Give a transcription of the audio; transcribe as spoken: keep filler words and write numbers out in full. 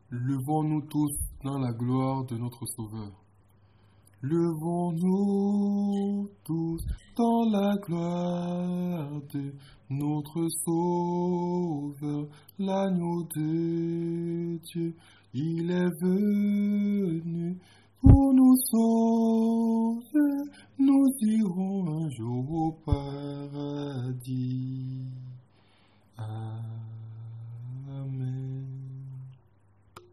Levons-nous tous dans la gloire de notre Sauveur. Levons-nous tous dans la gloire de notre Sauveur, l'agneau de Dieu. Il est venu pour nous sauver, nous irons un jour au paradis.